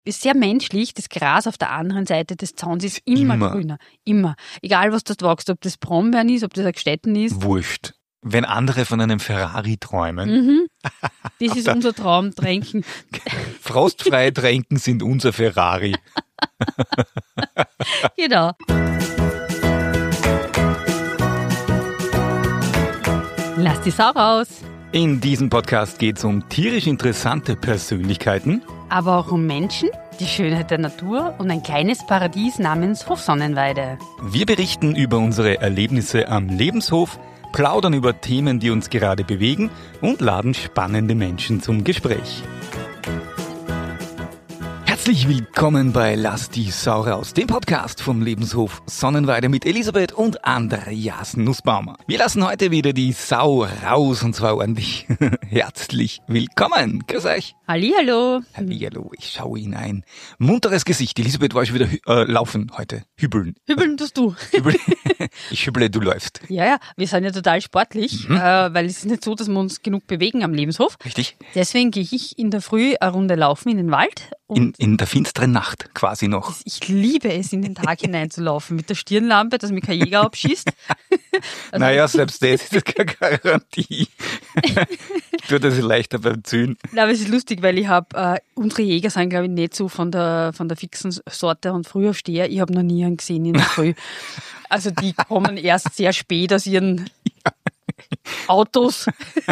ist sehr menschlich. Das Gras auf der anderen Seite des Zauns ist immer grüner. Immer. Egal, was dort wächst, ob das Brombeeren ist, ob das ein Gstetten ist. Wurscht. Wenn andere von einem Ferrari träumen. Das ist unser Traumtränken. Frostfreie Tränken sind unser Ferrari. Genau. Lass die Sau raus. In diesem Podcast geht es um tierisch interessante Persönlichkeiten. Aber auch um Menschen, die Schönheit der Natur und ein kleines Paradies namens Hofsonnenweide. Wir berichten über unsere Erlebnisse am Lebenshof, plaudern über Themen, die uns gerade bewegen und laden spannende Menschen zum Gespräch. Herzlich willkommen bei Lass die Sau raus, dem Podcast vom Lebenshof Sonnenweide mit Elisabeth und Andreas Nussbaumer. Wir lassen heute wieder die Sau raus und zwar ordentlich. Herzlich willkommen. Grüß euch. Hallihallo. Hallihallo, ich schaue in ein munteres Gesicht. Elisabeth war schon wieder laufen heute. Hübeln. Hübeln tust du. Ich hüble, du läufst. Ja, wir sind ja total sportlich, weil es ist nicht so, dass wir uns genug bewegen am Lebenshof. Richtig. Deswegen gehe ich in der Früh eine Runde laufen in den Wald. Und in der finsteren Nacht quasi noch. Ich liebe es, in den Tag hineinzulaufen mit der Stirnlampe, dass mich kein Jäger abschießt. Also naja, selbst das ist keine Garantie. Tut das leichter beim Zünden. Nein, aber es ist lustig, weil ich habe, unsere Jäger sind, glaube ich, nicht so von der fixen Sorte und Frühaufsteher. Ich habe noch nie einen gesehen in der Früh. Also die kommen erst sehr spät aus ihren Autos,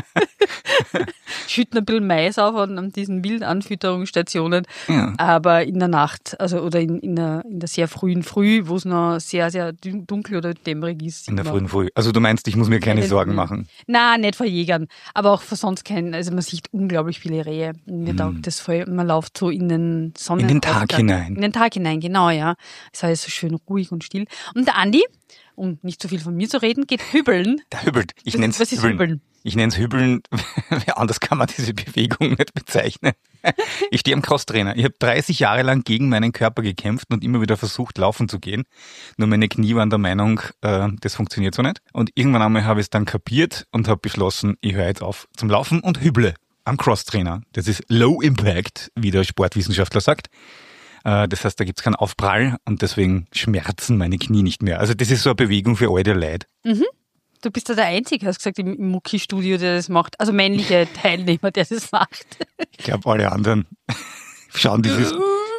schütten ein bisschen Mais auf an diesen Wildanfütterungsstationen, ja. Aber in der Nacht, also oder in der sehr frühen Früh, wo es noch sehr, sehr dunkel oder dämmerig ist. In der frühen Früh. Also du meinst, ich muss mir keine Sorgen machen? Nein, nicht vor Jägern, aber auch vor sonst keinen. Also man sieht unglaublich viele Rehe. Mir taugt das voll. Man läuft so in den Sonnen. In den Tag hinein. In den Tag hinein, genau, ja. Es ist so schön ruhig und still. Und der Andi, um nicht so viel von mir zu reden, geht hübeln. Der hübelt. Ich nenne es hübeln. Ich nenne es hübeln, anders kann man diese Bewegung nicht bezeichnen. Ich stehe am Crosstrainer. Ich habe 30 Jahre lang gegen meinen Körper gekämpft und immer wieder versucht, laufen zu gehen. Nur meine Knie waren der Meinung, das funktioniert so nicht. Und irgendwann einmal habe ich es dann kapiert und habe beschlossen, ich höre jetzt auf zum Laufen und hüble am Crosstrainer. Das ist Low Impact, wie der Sportwissenschaftler sagt. Das heißt, da gibt's keinen Aufprall und deswegen schmerzen meine Knie nicht mehr. Also das ist so eine Bewegung für alte Leute. Mhm. Du bist ja der Einzige, hast gesagt, im Mucki-Studio, der das macht. Also männliche Teilnehmer, der das macht. Ich glaube, alle anderen schauen dieses...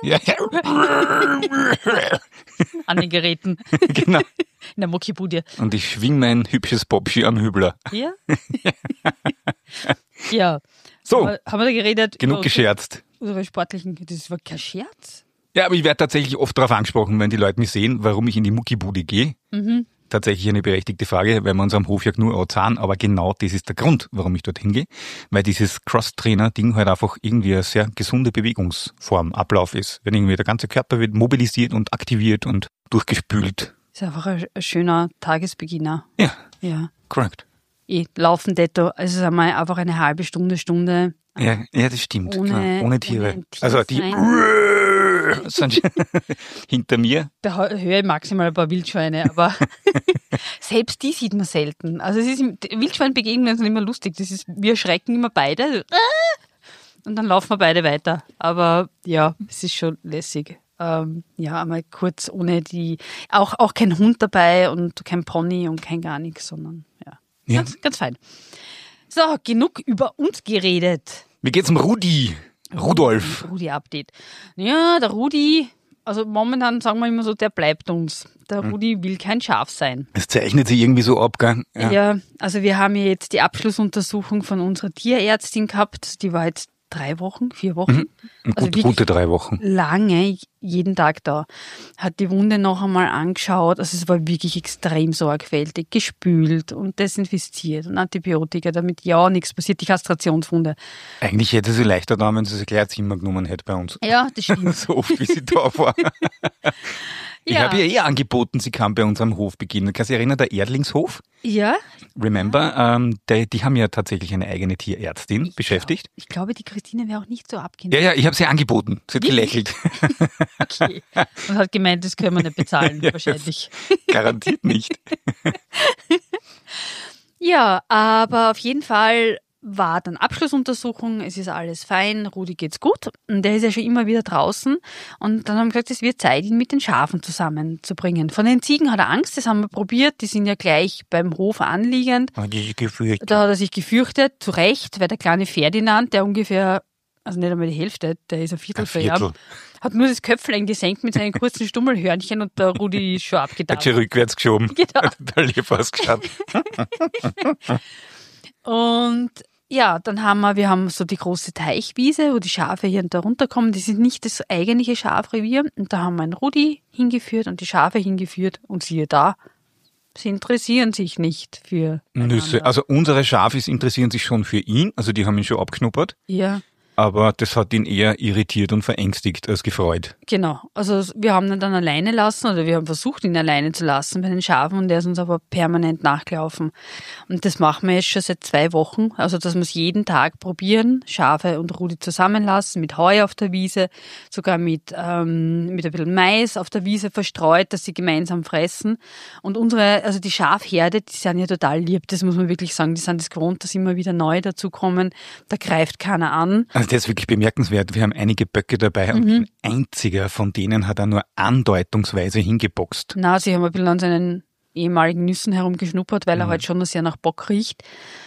An den Geräten. Genau. In der Mucki-Bude. Und ich schwing mein hübsches Popschi am Hübler. Ja? Ja. So. Haben wir da geredet? Genug gescherzt. Unsere sportlichen... Das war kein Scherz. Ja, aber ich werde tatsächlich oft darauf angesprochen, wenn die Leute mich sehen, warum ich in die Muckibude gehe. Mhm. Tatsächlich eine berechtigte Frage, weil wir uns am Hof ja nur anzahlen, aber genau das ist der Grund, warum ich dorthin gehe, weil dieses Cross-Trainer-Ding halt einfach irgendwie eine sehr gesunde Bewegungsform, Ablauf ist. Wenn irgendwie der ganze Körper wird mobilisiert und aktiviert und durchgespült. Ist einfach ein schöner Tagesbeginner. Ja. Correct. Laufen detto, also es ist einmal einfach eine halbe Stunde. Ja, das stimmt. Ohne Tiere. Also die sind hinter mir. Da höre ich maximal ein paar Wildschweine, aber selbst die sieht man selten. Also es ist Wildschweinbegegnungen sind immer lustig. Wir erschrecken immer beide und dann laufen wir beide weiter. Aber ja, es ist schon lässig. Einmal kurz ohne auch kein Hund dabei und kein Pony und kein gar nichts, sondern ja. Ganz fein. So, genug über uns geredet. Wie geht's um Rudi? Rudolf. Rudi-Update. Ja, der Rudi, also momentan sagen wir immer so, der bleibt uns. Der Rudi will kein Schaf sein. Es zeichnet sich irgendwie so ab, gell? Ja, also wir haben jetzt die Abschlussuntersuchung von unserer Tierärztin gehabt. Die war jetzt 4 Wochen. Also gute 3 Wochen. Lange, jeden Tag da. Hat die Wunde noch einmal angeschaut. Also es war wirklich extrem sorgfältig. Gespült und desinfiziert und Antibiotika, damit ja nichts passiert. Die Kastrationswunde. Eigentlich hätte sie leichter da, wenn sie sich gleich ein Zimmer genommen hätte bei uns. Ja, das stimmt. So oft, wie sie da war. Ich habe ihr angeboten, sie kann bei uns am Hof beginnen. Kannst du dich erinnern, der Erdlingshof? Ja. Remember, die haben ja tatsächlich eine eigene Tierärztin beschäftigt. Ich glaube, die Christine wäre auch nicht so abgeneigt. Ja, ich habe sie angeboten. Sie hat gelächelt. Okay. Und hat gemeint, das können wir nicht bezahlen, wahrscheinlich. Garantiert nicht. Ja, aber auf jeden Fall war dann Abschlussuntersuchung, es ist alles fein, Rudi geht's gut. Und der ist ja schon immer wieder draußen. Und dann haben wir gesagt, es wird Zeit, ihn mit den Schafen zusammenzubringen. Von den Ziegen hat er Angst, das haben wir probiert. Die sind ja gleich beim Hof anliegend. Hat er sich gefürchtet? Da hat er sich gefürchtet, zu Recht, weil der kleine Ferdinand, der ungefähr, also nicht einmal die Hälfte, der ist ein Viertel. Hat nur das Köpflein gesenkt mit seinen kurzen Stummelhörnchen und der Rudi ist schon abgedacht. Hat schon rückwärts geschoben. Genau. Hat total lieb ausgeschaut. Und ja, dann wir haben so die große Teichwiese, wo die Schafe hier und da runterkommen. Die sind nicht das eigentliche Schafrevier. Und da haben wir einen Rudi hingeführt und die Schafe hingeführt. Und siehe da, sie interessieren sich nicht für Nüsse. Also unsere Schafis interessieren sich schon für ihn. Also die haben ihn schon abgeschnuppert. Ja. Aber das hat ihn eher irritiert und verängstigt als gefreut. Genau. Also wir haben ihn dann alleine lassen oder wir haben versucht, ihn alleine zu lassen bei den Schafen und der ist uns aber permanent nachgelaufen. Und das machen wir jetzt schon seit 2 Wochen. Also dass wir es jeden Tag probieren, Schafe und Rudi zusammenlassen, mit Heu auf der Wiese, sogar mit ein bisschen Mais auf der Wiese verstreut, dass sie gemeinsam fressen. Und also die Schafherde, die sind ja total lieb, das muss man wirklich sagen. Die sind es gewohnt, dass immer wieder neue dazukommen. Da greift keiner an. Also das ist wirklich bemerkenswert. Wir haben einige Böcke dabei und kein einziger von denen hat er nur andeutungsweise hingeboxt. Na, sie haben ein bisschen an seinen ehemaligen Nüssen herumgeschnuppert, weil er halt schon noch sehr nach Bock riecht.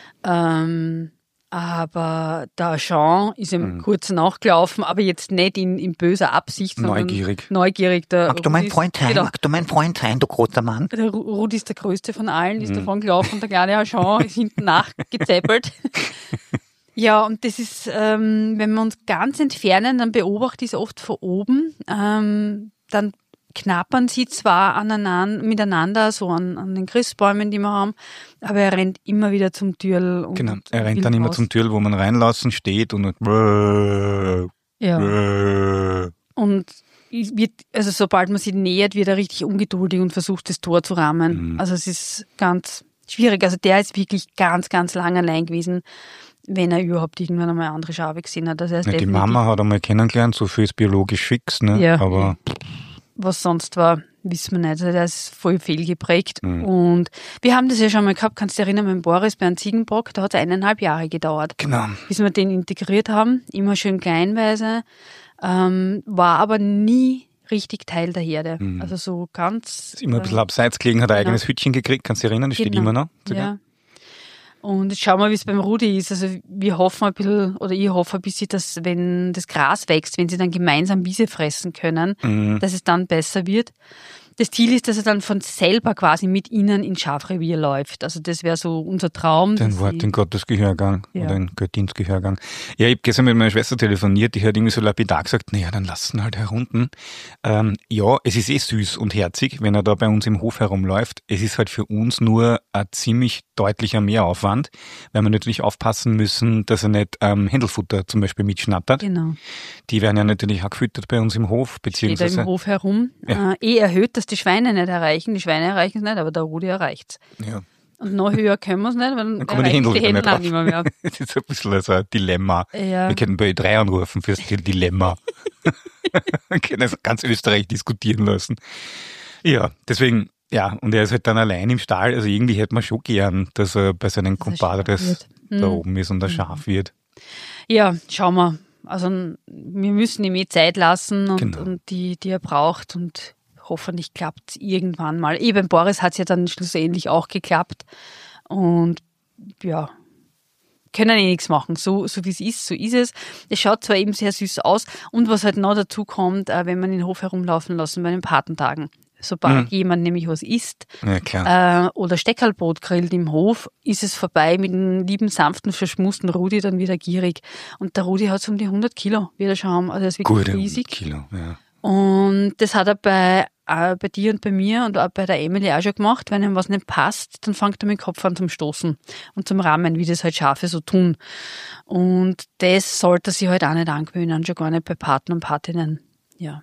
Aber der Jean ist ihm kurz nachgelaufen, aber jetzt nicht in böser Absicht, sondern neugierig. Magst du mein Freund sein? Genau. Magst du mein Freund sein, du großer Mann? Der Rudi ist der größte von allen, ist davon gelaufen und der kleine Jean ist hinten nachgezeppelt. Ja, und das ist, wenn wir uns ganz entfernen, dann beobachte ich es oft von oben. Dann knappern sie zwar miteinander, so an den Christbäumen, die wir haben, aber er rennt immer wieder zum Türl. Genau, er rennt dann immer zum Türl, wo man reinlassen steht und ja. Und also sobald man sich nähert, wird er richtig ungeduldig und versucht, das Tor zu rammen. Also es ist ganz schwierig. Also der ist wirklich ganz, ganz lang allein gewesen, wenn er überhaupt irgendwann einmal andere Schafe gesehen hat. Also die Mama hat einmal kennengelernt, so viel ist biologisch fix, ne? Ja. Aber was sonst war, wissen wir nicht. Also der ist voll fehlgeprägt. Und wir haben das ja schon mal gehabt, kannst du dich erinnern, mit Boris bei einem Ziegenbock, da hat es 1,5 Jahre gedauert. Genau. Bis wir den integriert haben, immer schön kleinweise, war aber nie richtig Teil der Herde. Also so ganz... Ist immer ein bisschen abseits gelegen, hat ein eigenes Hütchen gekriegt, kannst du dich erinnern, das steht immer noch. Ja. Und jetzt schauen wir, wie es beim Rudi ist. Also wir hoffen ein bisschen, oder ich hoffe ein bisschen, dass wenn das Gras wächst, wenn sie dann gemeinsam Wiese fressen können, dass es dann besser wird. Das Ziel ist, dass er dann von selber quasi mit ihnen ins Schafrevier läuft. Also das wäre so unser Traum. Den Wort in Gottes Gehörgang oder in Göttins Gehörgang. Ja, ich habe gestern mit meiner Schwester telefoniert, die hat irgendwie so lapidar gesagt, naja, dann lassen halt herunten. Ja, es ist süß und herzig, wenn er da bei uns im Hof herumläuft. Es ist halt für uns nur ein ziemlich deutlicher Mehraufwand, weil wir natürlich aufpassen müssen, dass er nicht Händelfutter zum Beispiel mitschnattert. Genau. Die werden ja natürlich auch gefüttert bei uns im Hof. Beziehungsweise steht da im Hof herum. Ja. Erhöht, dass die Schweine nicht erreichen. Die Schweine erreichen es nicht, aber der Rudi erreicht es. Ja. Und noch höher können wir es nicht, weil dann kommen die Händel nicht mehr. Das ist ein bisschen so ein Dilemma. Ja. Wir können bei Ö3 anrufen fürs Dilemma. Wir können es ganz Österreich diskutieren lassen. Ja, deswegen, ja, und er ist halt dann allein im Stall. Also irgendwie hätte man schon gern, dass er bei seinen Compadres da oben ist und ein Schaf wird. Ja, schauen wir. Also wir müssen ihm Zeit lassen und die er braucht und hoffentlich klappt es irgendwann mal. Beim Boris hat es ja dann schlussendlich auch geklappt und ja, können nichts machen. So wie es ist, so ist es. Es schaut zwar eben sehr süß aus und was halt noch dazu kommt, wenn man den Hof herumlaufen lassen bei den Patentagen. Sobald jemand nämlich was isst oder Steckerlbrot grillt im Hof, ist es vorbei mit dem lieben, sanften, verschmusten Rudi dann wieder gierig. Und der Rudi hat so um die 100 Kilo wieder schon haben. Also er ist wirklich riesig. 100 Kilo, ja. Und das hat er bei dir und bei mir und auch bei der Emily auch schon gemacht. Wenn ihm was nicht passt, dann fängt er mit dem Kopf an zum Stoßen und zum Rammen, wie das halt Schafe so tun. Und das sollte er sich halt auch nicht angewöhnen, schon gar nicht bei Paten und Patinnen. Ja.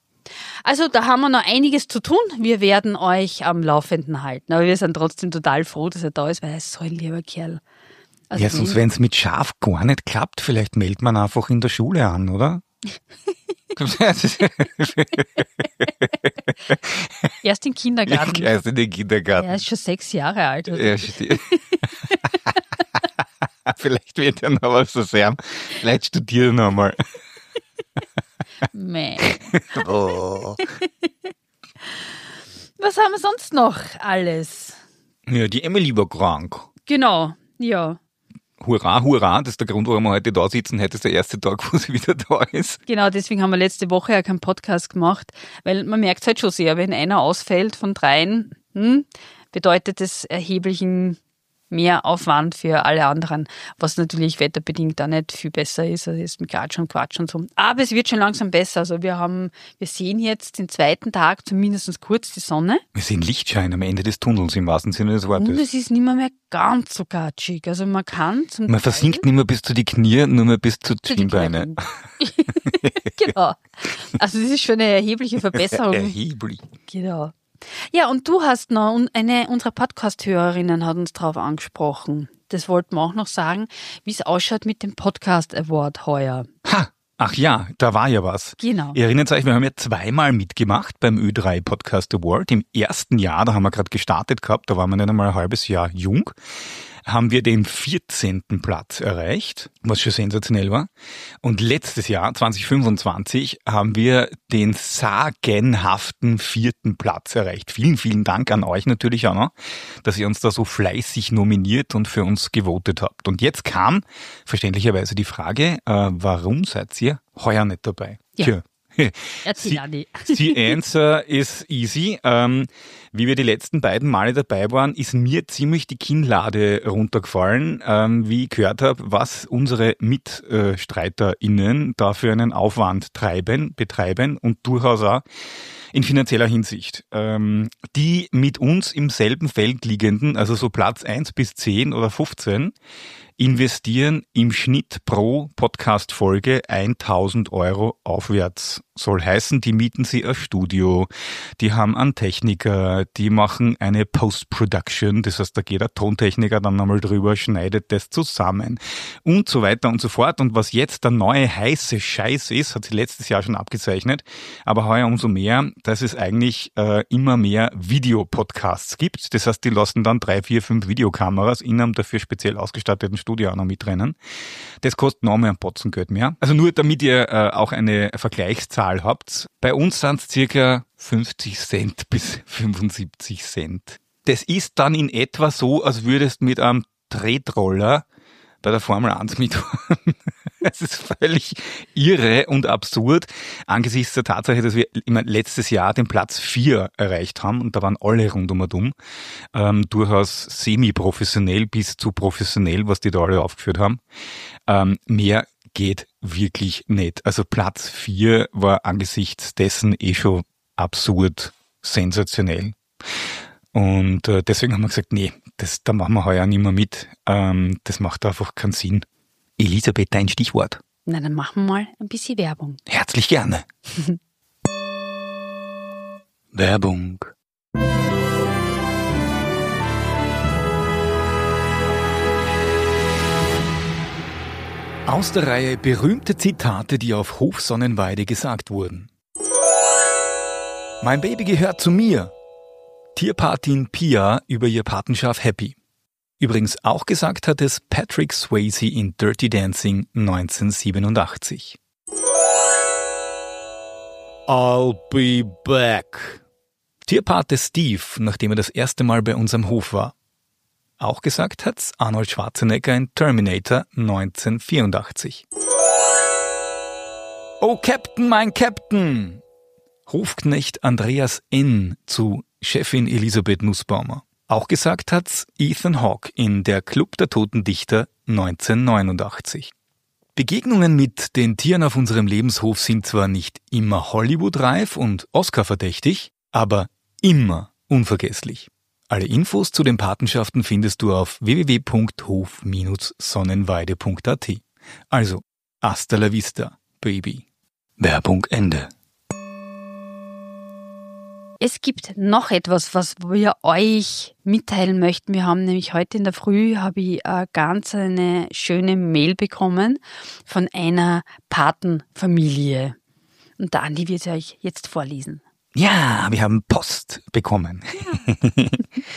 Also da haben wir noch einiges zu tun. Wir werden euch am Laufenden halten. Aber wir sind trotzdem total froh, dass er da ist, weil er ist so ein lieber Kerl. Also ja, sonst wenn es mit Schaf gar nicht klappt, vielleicht meldet man einfach in der Schule an, oder? Erst im Kindergarten. Erst in den Kindergarten. Er ist schon 6 Jahre alt. Oder? Ja, Vielleicht wird ja noch was so sehr. Vielleicht studiere noch mal. Meh. Oh. Was haben wir sonst noch alles? Ja, die Emily war krank. Genau, ja. Hurra, hurra, das ist der Grund, warum wir heute da sitzen. Heute ist der erste Tag, wo sie wieder da ist. Genau, deswegen haben wir letzte Woche ja keinen Podcast gemacht, weil man merkt halt schon sehr, wenn einer ausfällt von 3, bedeutet das erheblichen Mehraufwand für alle anderen, was natürlich wetterbedingt auch nicht viel besser ist. Also jetzt mit Quatsch und so. Aber es wird schon langsam besser. Also wir sehen jetzt den zweiten Tag zumindest kurz die Sonne. Wir sehen Lichtschein am Ende des Tunnels im wahrsten Sinne des Wortes. Und es ist nicht mehr ganz so gatschig. Also man kann Man versinkt nicht mehr bis zu die Knie, nur mehr bis zu die Schienbeine. Genau. Also das ist schon eine erhebliche Verbesserung. Erheblich. Genau. Ja, und du hast noch, eine unserer Podcast-Hörerinnen hat uns darauf angesprochen. Das wollten wir auch noch sagen, wie es ausschaut mit dem Podcast Award heuer. Ha! Ach ja, da war ja was. Genau. Ihr erinnert euch, wir haben ja 2-mal mitgemacht beim Ö3 Podcast Award. Im ersten Jahr, da haben wir gerade gestartet gehabt, da waren wir nicht einmal ein halbes Jahr jung, haben wir den 14. Platz erreicht, was schon sensationell war. Und letztes Jahr, 2025, haben wir den sagenhaften 4. Platz erreicht. Vielen, vielen Dank an euch natürlich auch noch, dass ihr uns da so fleißig nominiert und für uns gewotet habt. Und jetzt kam verständlicherweise die Frage, warum seid ihr heuer nicht dabei? Ja. Tja. Erzähl, Adi. The answer is easy. Wie wir die letzten beiden Male dabei waren, ist mir ziemlich die Kinnlade runtergefallen, wie ich gehört habe, was unsere MitstreiterInnen da für einen Aufwand betreiben und durchaus auch in finanzieller Hinsicht. Die mit uns im selben Feld liegenden, also so Platz 1 bis 10 oder 15, investieren im Schnitt pro Podcast-Folge 1.000 € aufwärts. Soll heißen, die mieten sie ein Studio, die haben einen Techniker, die machen eine Post-Production, das heißt, da geht der Tontechniker dann nochmal drüber, schneidet das zusammen und so weiter und so fort. Und was jetzt der neue heiße Scheiß ist, hat sie letztes Jahr schon abgezeichnet, aber heuer umso mehr, dass es eigentlich immer mehr Videopodcasts gibt. Das heißt, die lassen dann 3, 4, 5 Videokameras in einem dafür speziell ausgestatteten Studio auch noch mitrennen. Das kostet noch mehr ein Potzengeld mehr. Also nur damit ihr auch eine Vergleichszahl habt. Bei uns sind es circa 50 Cent bis 75 Cent. Das ist dann in etwa so, als würdest mit einem Tretroller bei der Formel 1 mitfahren. Es ist völlig irre und absurd, angesichts der Tatsache, dass wir letztes Jahr den Platz 4 erreicht haben und da waren alle rundum durchaus semi-professionell bis zu professionell, was die da alle aufgeführt haben. Mehr geht wirklich nicht. Also Platz 4 war angesichts dessen schon absurd sensationell. Und deswegen haben wir gesagt, nee, da machen wir heuer nicht mehr mit. Das macht einfach keinen Sinn. Elisabeth, dein Stichwort. Na, dann machen wir mal ein bisschen Werbung. Herzlich gerne. Werbung. Aus der Reihe berühmte Zitate, die auf Hof Sonnenweide gesagt wurden. Mein Baby gehört zu mir. Tierpatin Pia über ihr Patenschaf Happy. Übrigens auch gesagt hat es Patrick Swayze in Dirty Dancing 1987. I'll be back. Tierpate Steve, nachdem er das erste Mal bei uns am Hof war. Auch gesagt hat's Arnold Schwarzenegger in Terminator 1984. Oh Captain, mein Captain! Hofknecht Andreas N. zu Chefin Elisabeth Nussbaumer. Auch gesagt hat's Ethan Hawke in Der Club der Toten Dichter 1989. Begegnungen mit den Tieren auf unserem Lebenshof sind zwar nicht immer Hollywood-reif und Oscar-verdächtig, aber immer unvergesslich. Alle Infos zu den Patenschaften findest du auf www.hof-sonnenweide.at. Also, hasta la vista, Baby. Werbung Ende. Es gibt noch etwas, was wir euch mitteilen möchten. Wir haben nämlich heute in der Früh eine schöne Mail bekommen von einer Patenfamilie. Und der Andi wird sie euch jetzt vorlesen. Ja, wir haben Post bekommen. Ja.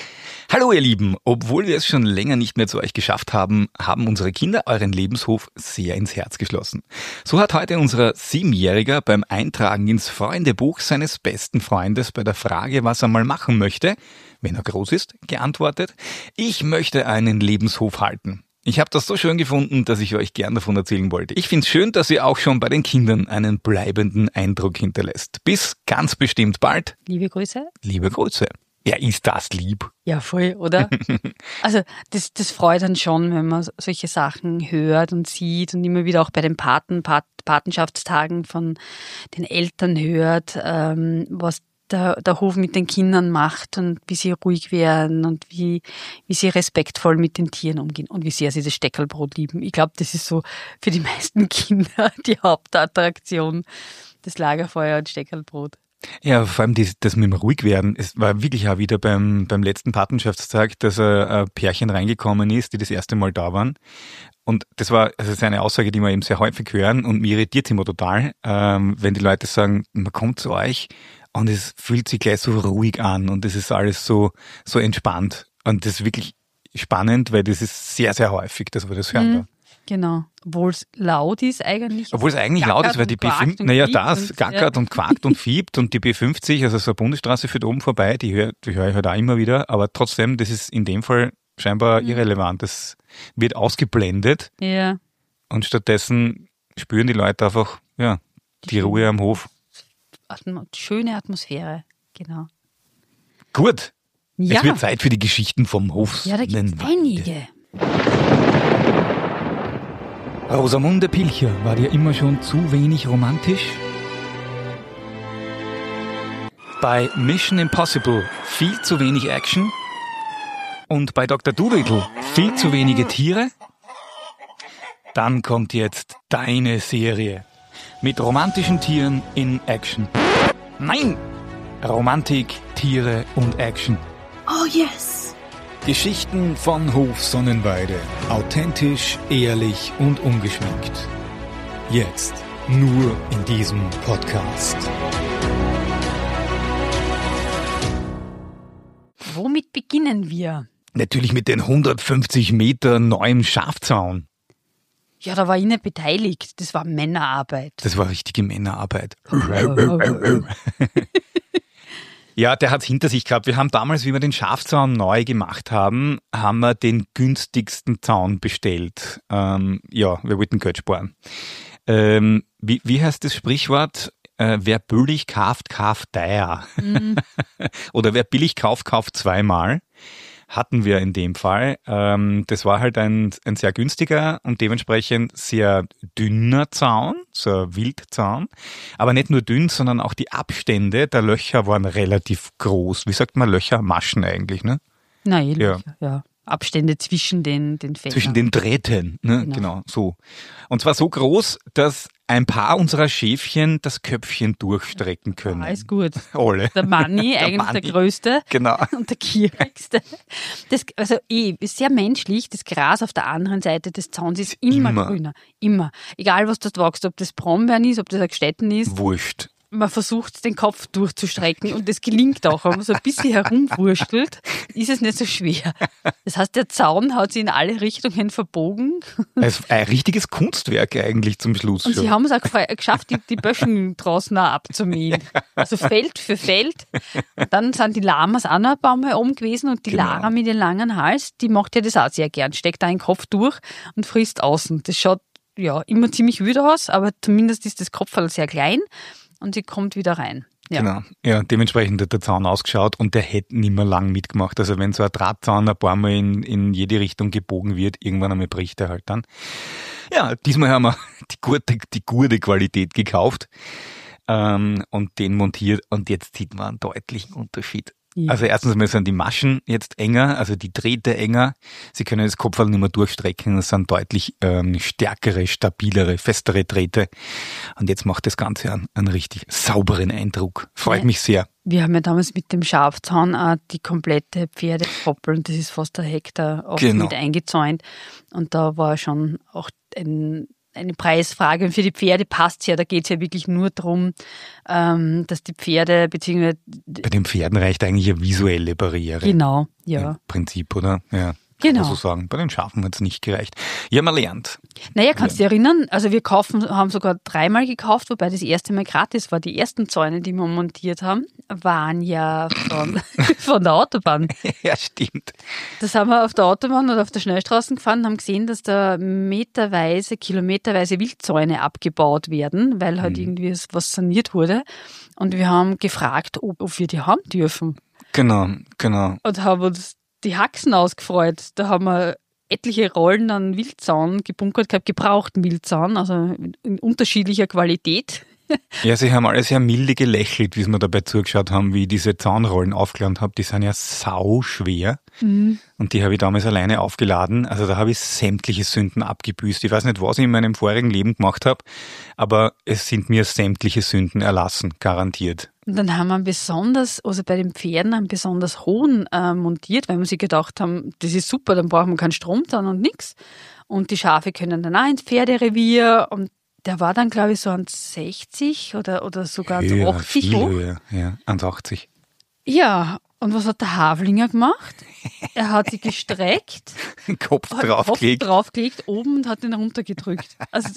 Hallo ihr Lieben, obwohl wir es schon länger nicht mehr zu euch geschafft haben, haben unsere Kinder euren Lebenshof sehr ins Herz geschlossen. So hat heute unser 7-Jähriger beim Eintragen ins Freundebuch seines besten Freundes bei der Frage, was er mal machen möchte, wenn er groß ist, geantwortet: Ich möchte einen Lebenshof halten. Ich habe das so schön gefunden, dass ich euch gern davon erzählen wollte. Ich finde es schön, dass ihr auch schon bei den Kindern einen bleibenden Eindruck hinterlässt. Bis ganz bestimmt bald. Liebe Grüße. Liebe Grüße. Ja, ist das lieb. Ja, voll, oder? Also das freut einen schon, wenn man solche Sachen hört und sieht und immer wieder auch bei den Patenschaftstagen von den Eltern hört, was der Hof mit den Kindern macht und wie sie ruhig werden und wie sie respektvoll mit den Tieren umgehen und wie sehr sie das Steckerlbrot lieben. Ich glaube, das ist so für die meisten Kinder die Hauptattraktion, das Lagerfeuer und Steckerlbrot. Ja, vor allem das mit dem Ruhigwerden. Es war wirklich auch wieder beim letzten Patenschaftstag, dass ein Pärchen reingekommen ist, die das erste Mal da waren. Und das ist eine Aussage, die wir eben sehr häufig hören und mir irritiert es immer total, wenn die Leute sagen, man kommt zu euch und es fühlt sich gleich so ruhig an und es ist alles so entspannt. Und das ist wirklich spannend, weil das ist sehr, sehr häufig, dass wir das hören. Genau. Obwohl es laut ist eigentlich. Obwohl es eigentlich laut ist, weil die B50, gackert und quakt und fiebt und die B50, also so eine Bundesstraße führt oben vorbei, die höre ich halt auch immer wieder, aber trotzdem, das ist in dem Fall scheinbar irrelevant. Das wird ausgeblendet. Ja. Und stattdessen spüren die Leute einfach, die Ruhe am Hof. Schöne Atmosphäre, genau. Gut. Ja. Es wird Zeit für die Geschichten vom Hof. Ja, da gibt es einige. Rosamunde Pilcher, war dir immer schon zu wenig romantisch? Bei Mission Impossible viel zu wenig Action? Und bei Dr. Dolittle viel zu wenige Tiere? Dann kommt jetzt deine Serie mit romantischen Tieren in Action. Nein! Romantik, Tiere und Action. Oh yes! Geschichten von Hof Sonnenweide. Authentisch, ehrlich und ungeschminkt. Jetzt nur in diesem Podcast. Womit beginnen wir? Natürlich mit den 150 Meter neuem Schafzaun. Ja, da war ich nicht beteiligt. Das war Männerarbeit. Das war richtige Männerarbeit. Ja, der hat's hinter sich gehabt. Wir haben damals, wie wir den Schafzaun neu gemacht haben, haben wir den günstigsten Zaun bestellt. Wir wollten Geld sparen. Wie heißt das Sprichwort? Wer billig kauft, kauft teuer. Oder wer billig kauft, kauft zweimal. Hatten wir in dem Fall. Das war halt ein sehr günstiger und dementsprechend sehr dünner Zaun, so ein Wildzaun. Aber nicht nur dünn, sondern auch die Abstände der Löcher waren relativ groß. Wie sagt man Löcher? Maschen eigentlich, ne? Nein, Löcher, ja. Abstände zwischen den Fächern. Zwischen den Drähten, ne? Genau, so. Und zwar so groß, dass ein paar unserer Schäfchen das Köpfchen durchstrecken können. Alles gut. Alle. Der Manni, der Größte. Genau. Und der Gierigste. Ist sehr menschlich. Das Gras auf der anderen Seite des Zauns ist immer grüner. Immer. Egal, was dort wächst, ob das Brombeeren ist, ob das ein Gstetten ist. Wurscht. Man versucht, den Kopf durchzustrecken und das gelingt auch. Wenn man so ein bisschen herumwurstelt, ist es nicht so schwer. Das heißt, der Zaun hat sich in alle Richtungen verbogen. Es ist ein richtiges Kunstwerk eigentlich zum Schluss. Und sie haben es auch geschafft, die Böschen draußen auch abzumähen. Also Feld für Feld. Und dann sind die Lamas auch noch ein paar Mal oben gewesen und die Lara mit dem langen Hals, die macht ja das auch sehr gern. Steckt da einen Kopf durch und frisst außen. Das schaut immer ziemlich wütend aus, aber zumindest ist das Kopf sehr klein. Und sie kommt wieder rein. Ja. Genau. Ja, dementsprechend hat der Zaun ausgeschaut und der hätte nicht mehr lang mitgemacht. Also wenn so ein Drahtzaun ein paar Mal in jede Richtung gebogen wird, irgendwann einmal bricht er halt dann. Ja, diesmal haben wir die gute Qualität gekauft und den montiert und jetzt sieht man einen deutlichen Unterschied. Ja. Also erstens einmal sind die Maschen jetzt enger, also die Drähte enger. Sie können das Kopfball nicht mehr durchstrecken. Das sind deutlich stärkere, stabilere, festere Drähte. Und jetzt macht das Ganze einen richtig sauberen Eindruck. Freut mich sehr. Wir haben ja damals mit dem Schafzaun auch die komplette Pferdekoppel, das ist fast ein Hektar, auch mit eingezäunt. Und da war schon auch eine Preisfrage. Und für die Pferde passt es ja, da geht es ja wirklich nur darum, dass die Pferde beziehungsweise... Bei den Pferden reicht eigentlich eine visuelle Barriere. Genau, ja. Im Prinzip, oder? Ja. Genau. Kann man so sagen. Bei den Schafen hat es nicht gereicht. Ja, man lernt. Naja, kannst du dich erinnern? Also wir haben sogar 3-mal gekauft, wobei das erste Mal gratis war. Die ersten Zäune, die wir montiert haben, waren ja von der Autobahn. Ja, stimmt. Das haben wir auf der Autobahn oder auf der Schnellstraße gefahren und haben gesehen, dass da kilometerweise Wildzäune abgebaut werden, weil halt irgendwie was saniert wurde. Und wir haben gefragt, ob wir die haben dürfen. Genau. Und haben uns die Haxen ausgefreut. Da haben wir etliche Rollen an Wildzaun gebunkert gehabt, gebrauchten Wildzaun, also in unterschiedlicher Qualität. Ja, sie haben alle sehr milde gelächelt, wie sie mir dabei zugeschaut haben, wie ich diese Zaunrollen aufgeladen habe. Die sind ja sau schwer. Und die habe ich damals alleine aufgeladen. Also da habe ich sämtliche Sünden abgebüßt. Ich weiß nicht, was ich in meinem vorigen Leben gemacht habe, aber es sind mir sämtliche Sünden erlassen, garantiert. Und dann haben wir bei den Pferden einen besonders hohen montiert, weil wir sich gedacht haben, das ist super, dann brauchen wir keinen Strom dann und nichts. Und die Schafe können dann auch ins Pferderevier und der war dann, glaube ich, so 1,60 oder sogar 1,80 hoch. Höher, ja, 1,80. Ja, und was hat der Havlinger gemacht? Er hat sich gestreckt, Kopf draufgelegt oben und hat ihn runtergedrückt. Also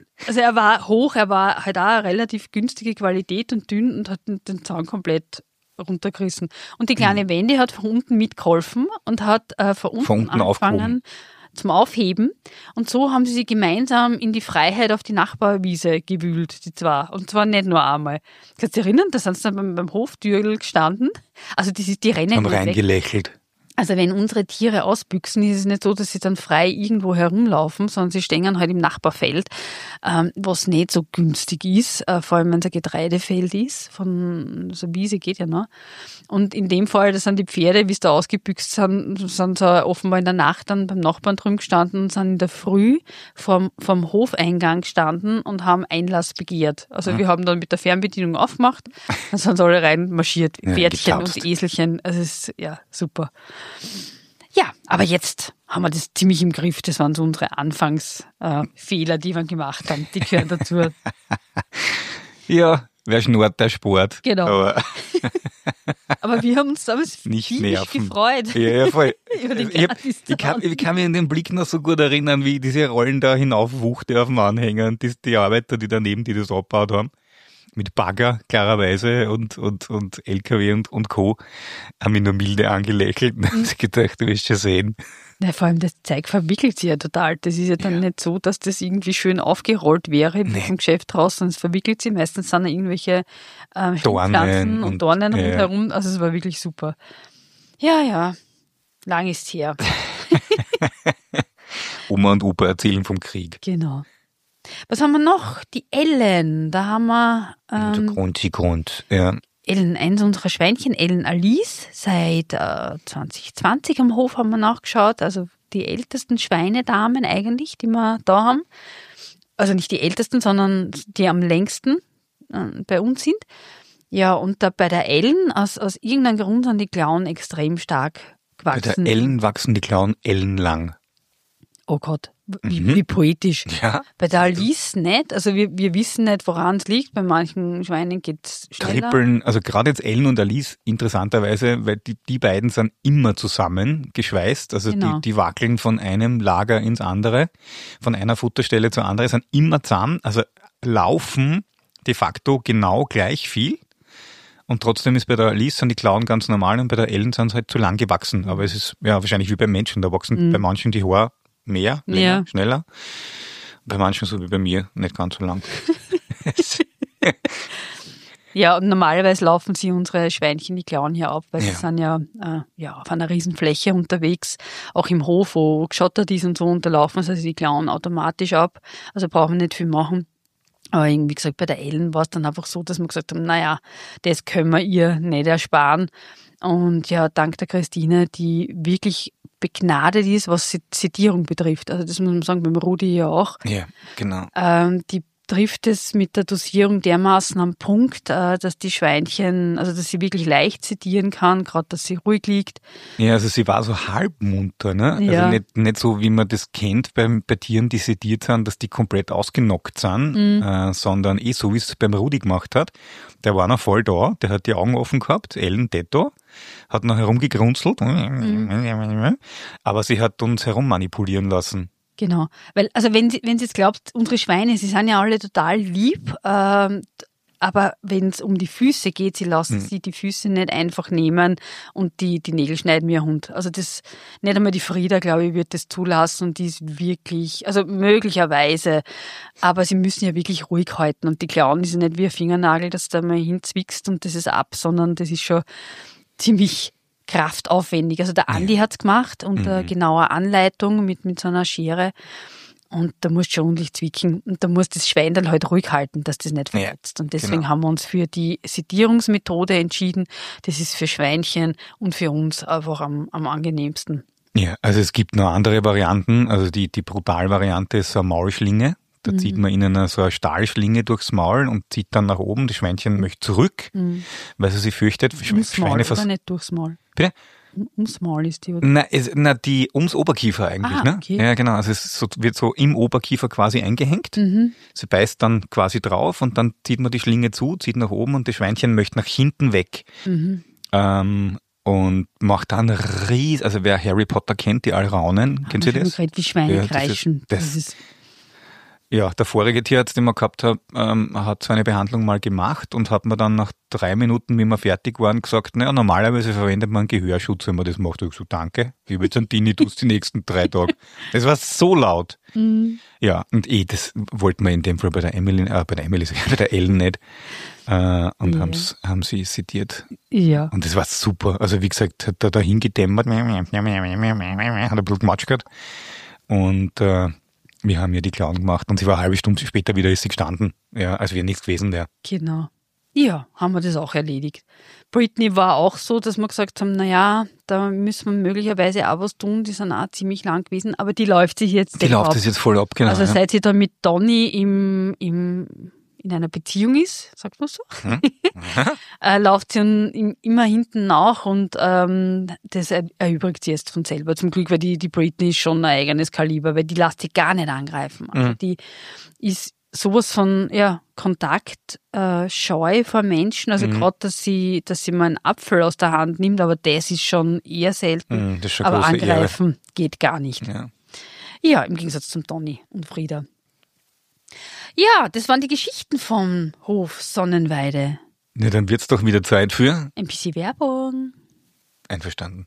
er war hoch, er war halt auch eine relativ günstige Qualität und dünn und hat den Zaun komplett runtergerissen. Und die kleine Wendy hat von unten mitgeholfen und hat von unten angefangen aufgehoben. Zum Aufheben. Und so haben sie sich gemeinsam in die Freiheit auf die Nachbarwiese gewühlt, die zwei. Und zwar nicht nur einmal. Kannst du dich erinnern, da sind sie dann beim Hoftürl gestanden. Also die rennen Haben nicht weg. reingelächelt. Also wenn unsere Tiere ausbüchsen, ist es nicht so, dass sie dann frei irgendwo herumlaufen, sondern sie stehen halt im Nachbarfeld, was nicht so günstig ist, vor allem wenn es ein Getreidefeld ist, so eine Wiese geht ja noch. Und in dem Fall, das sind die Pferde, wie sie da ausgebüxt sind sie offenbar in der Nacht dann beim Nachbarn drüben gestanden und sind in der Früh vom Hofeingang gestanden und haben Einlass begehrt. Also wir haben dann mit der Fernbedienung aufgemacht, dann sind sie alle rein marschiert, Pferdchen und Eselchen, also es ist ja super. Ja, aber jetzt haben wir das ziemlich im Griff. Das waren so unsere Anfangsfehler, die wir gemacht haben. Die gehören dazu. Ja, wer schnurrt, der Sport. Genau. Aber wir haben uns damals nicht ziemlich nerven. gefreut. Ja, voll. Über den ich kann mich an den Blick noch so gut erinnern, wie diese Rollen da hinaufwuchte auf dem Anhänger und die Arbeiter, die daneben, die das abgebaut haben. Mit Bagger, klarerweise, und LKW und Co. haben mich nur milde angelächelt und haben sich gedacht, du wirst schon sehen. Ja, vor allem das Zeug verwickelt sich ja total. Das ist ja dann nicht so, dass das irgendwie schön aufgerollt wäre vom Geschäft raus, sondern es verwickelt sich. Meistens sind da irgendwelche Pflanzen und Dornen rundherum. Also es war wirklich super. Ja, lang ist her. Oma und Opa erzählen vom Krieg. Genau. Was haben wir noch? Die Ellen. Da haben wir Grund, ja. Ellen, eins unserer Schweinchen, Ellen Alice, seit 2020 am Hof haben wir nachgeschaut. Also die ältesten Schweinedamen eigentlich, die wir da haben. Also nicht die ältesten, sondern die am längsten bei uns sind. Ja, und da bei der Ellen, aus irgendeinem Grund sind die Klauen extrem stark gewachsen. Bei der Ellen wachsen die Klauen ellenlang. Oh Gott, wie poetisch. Ja. Bei der Alice nicht. Also wir wissen nicht, woran es liegt. Bei manchen Schweinen geht es schneller. Trippeln, also gerade jetzt Ellen und Alice, interessanterweise, weil die beiden sind immer zusammen geschweißt. Also genau. die wackeln von einem Lager ins andere, von einer Futterstelle zur anderen, sind immer zusammen. Also laufen de facto genau gleich viel. Und trotzdem ist bei der Alice sind die Klauen ganz normal und bei der Ellen sind sie halt zu lang gewachsen. Aber es ist ja wahrscheinlich wie beim Menschen. Da wachsen bei manchen die Haare mehr, länger, schneller. Bei manchen so wie bei mir nicht ganz so lang. Ja, und normalerweise laufen sie unsere Schweinchen, die Klauen hier ab, weil sie sind ja auf einer Riesenfläche unterwegs, auch im Hof, wo geschottert ist und so, und da laufen sie die Klauen automatisch ab. Also brauchen wir nicht viel machen. Aber wie gesagt, bei der Ellen war es dann einfach so, dass wir gesagt haben, naja, das können wir ihr nicht ersparen. Und ja, dank der Christine, die wirklich begnadet ist, was Sedierung betrifft. Also das muss man sagen, beim Rudi ja auch. Ja, genau. Die trifft es mit der Dosierung dermaßen am Punkt, dass die Schweinchen, also dass sie wirklich leicht sedieren kann, gerade dass sie ruhig liegt. Ja, also sie war so halbmunter, ne? Ja. Also nicht so, wie man das kennt bei Tieren, die sediert sind, dass die komplett ausgenockt sind, sondern so, wie es beim Rudi gemacht hat. Der war noch voll da, der hat die Augen offen gehabt, Ellen Detto, hat noch herumgegrunzelt, aber sie hat uns herummanipulieren lassen. Genau, weil, also wenn sie jetzt glaubt, unsere Schweine, sie sind ja alle total lieb, aber wenn es um die Füße geht, sie lassen sie die Füße nicht einfach nehmen und die Nägel schneiden wie ein Hund. Also das, nicht einmal die Frieda, glaube ich, wird das zulassen und die ist wirklich, also möglicherweise, aber sie müssen ja wirklich ruhig halten und die Klauen ist ja nicht wie ein Fingernagel, dass du da mal hinzwickst und das ist ab, sondern das ist schon ziemlich kraftaufwendig. Also der Andi hat's gemacht unter genauer Anleitung mit so einer Schere. Und da musst du schon ordentlich zwicken. Und da muss das Schwein dann halt ruhig halten, dass das nicht verletzt. Und deswegen haben wir uns für die Sedierungsmethode entschieden. Das ist für Schweinchen und für uns einfach am angenehmsten. Ja, also es gibt noch andere Varianten. Also die Brutalvariante ist so eine Maulschlinge. Da zieht man ihnen so eine Stahlschlinge durchs Maul und zieht dann nach oben. Das Schweinchen möchte zurück, weil sie sich fürchtet. Ums Maul, oder nicht durchs Maul? Bitte? Ums Maul ist die, oder? Die ums Oberkiefer eigentlich, ne? Okay. Ja, genau. Also es wird so im Oberkiefer quasi eingehängt. Sie beißt dann quasi drauf und dann zieht man die Schlinge zu, zieht nach oben und das Schweinchen möchte nach hinten weg. Und macht dann also wer Harry Potter kennt, die Alraunen, kennt ihr das? Wie Schweine kreischen. Das ist ja, der vorige Tierarzt, den wir gehabt haben, hat so eine Behandlung mal gemacht und hat mir dann nach 3 Minuten, wie wir fertig waren, gesagt, naja, normalerweise verwendet man Gehörschutz, wenn man das macht. Ich habe gesagt, danke, ich habe jetzt einen Tinnitus die nächsten 3 Tage. Das war so laut. Ja, und das wollten wir in dem Fall bei der Ellen nicht. Und haben sie sediert. Ja. Und das war super. Also wie gesagt, hat er da hingedämmert, hat ein bisschen Matsch gehabt. Und wir haben ihr die Klauen gemacht und sie war eine halbe Stunde später wieder ist sie gestanden. Ja, als wäre nichts gewesen wäre. Genau. Ja, haben wir das auch erledigt. Britney war auch so, dass wir gesagt haben, naja, da müssen wir möglicherweise auch was tun, die sind auch ziemlich lang gewesen, aber die läuft sich jetzt Die läuft das jetzt voll ab, genau. Also seit sie da mit Donny in einer Beziehung ist, sagt man so, läuft sie immer hinten nach und das erübrigt sie jetzt von selber. Zum Glück, weil die Britney ist schon ein eigenes Kaliber, weil die lässt sich gar nicht angreifen. Also die ist sowas von kontaktscheu vor Menschen, also gerade, dass sie mal einen Apfel aus der Hand nimmt, aber das ist schon eher selten. Das ist schon aber große angreifen Ehre. geht gar nicht. Ja, im Gegensatz zum Donny und Frieda. Ja, das waren die Geschichten vom Hof Sonnenweide. Ja, dann wird's doch wieder Zeit für ein bisschen Werbung. Einverstanden.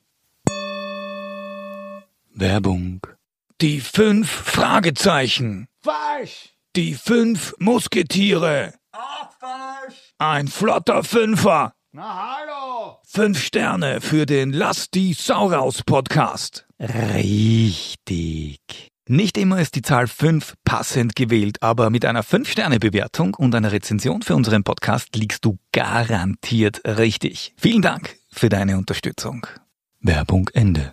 Werbung. Die 5 Fragezeichen. Falsch! Die 5 Musketiere. Auch falsch! Ein flotter Fünfer. Na hallo! 5 Sterne für den Lass die Sau raus Podcast. Richtig. Nicht immer ist die Zahl 5 passend gewählt, aber mit einer 5-Sterne-Bewertung und einer Rezension für unseren Podcast liegst du garantiert richtig. Vielen Dank für deine Unterstützung. Werbung Ende.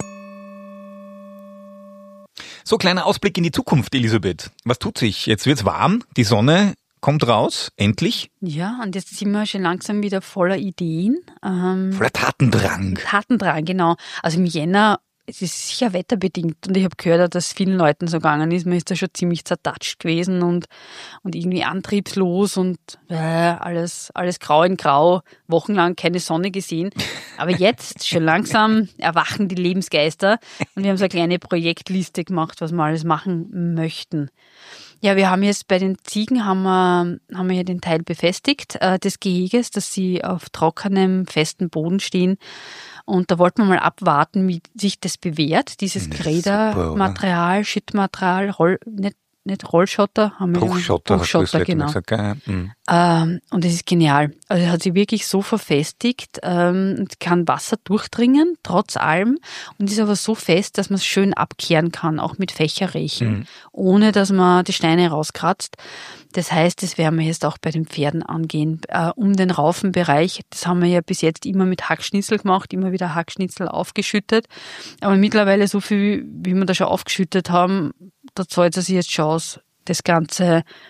So, kleiner Ausblick in die Zukunft, Elisabeth. Was tut sich? Jetzt wird's warm, die Sonne kommt raus, endlich. Ja, und jetzt sind wir schon langsam wieder voller Ideen. Voller Tatendrang. Tatendrang, genau. Also im Jänner, es ist sicher wetterbedingt und ich habe gehört, dass vielen Leuten so gegangen ist. Man ist da schon ziemlich zertatscht gewesen und irgendwie antriebslos und alles grau in grau, wochenlang keine Sonne gesehen. Aber jetzt schon langsam erwachen die Lebensgeister und wir haben so eine kleine Projektliste gemacht, was wir alles machen möchten. Ja, wir haben jetzt bei den Ziegen haben wir ja den Teil befestigt des Geheges, dass sie auf trockenem, festen Boden stehen. Und da wollten wir mal abwarten, wie sich das bewährt, dieses Gredermaterial, Schittmaterial, nicht Rollschotter, haben wir Bruchschotter, genau. Gesagt, ja. Und es ist genial. Also es hat sich wirklich so verfestigt, kann Wasser durchdringen, trotz allem, und ist aber so fest, dass man es schön abkehren kann, auch mit Fächerrechen, ohne dass man die Steine rauskratzt. Das heißt, das werden wir jetzt auch bei den Pferden angehen. Um den Raufenbereich, das haben wir ja bis jetzt immer mit Hackschnitzel gemacht, immer wieder Hackschnitzel aufgeschüttet. Aber mittlerweile so viel, wie wir da schon aufgeschüttet haben, da zahlt es sich jetzt schon aus, das Ganze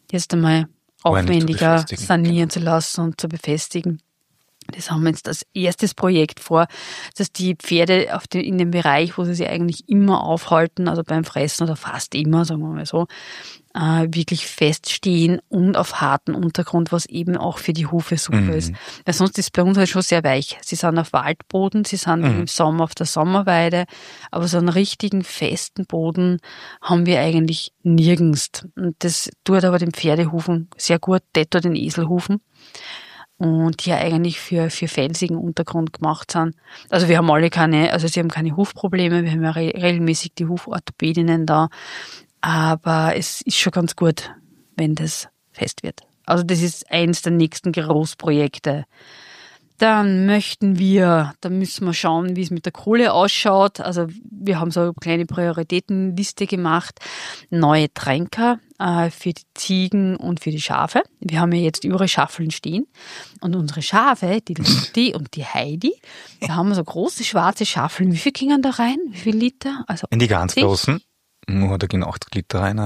jetzt einmal aufwendiger befestigen, sanieren zu lassen und zu befestigen. Das haben wir jetzt als erstes Projekt vor, dass die Pferde in dem Bereich, wo sie sich eigentlich immer aufhalten, also beim Fressen oder fast immer, sagen wir mal so, wirklich feststehen und auf harten Untergrund, was eben auch für die Hufe super ist. Weil sonst ist es bei uns halt schon sehr weich. Sie sind auf Waldboden, sie sind im Sommer auf der Sommerweide, aber so einen richtigen festen Boden haben wir eigentlich nirgends. Und das tut aber den Pferdehufen sehr gut, das tut den Eselhufen. Und die ja eigentlich für felsigen Untergrund gemacht sind. Also wir haben alle sie haben keine Hufprobleme, wir haben ja regelmäßig die Huforthopädinnen da, aber es ist schon ganz gut, wenn das fest wird. Also das ist eins der nächsten Großprojekte. Dann müssen wir schauen, wie es mit der Kohle ausschaut. Also wir haben so eine kleine Prioritätenliste gemacht. Neue Tränker für die Ziegen und für die Schafe. Wir haben ja jetzt überall Schaffeln stehen. Und unsere Schafe, die Lutti und die Heidi, da haben wir so große schwarze Schaffeln. Wie viel gingen da rein? Wie viel Liter? Also in die ganz großen? Da gehen 80 Liter rein.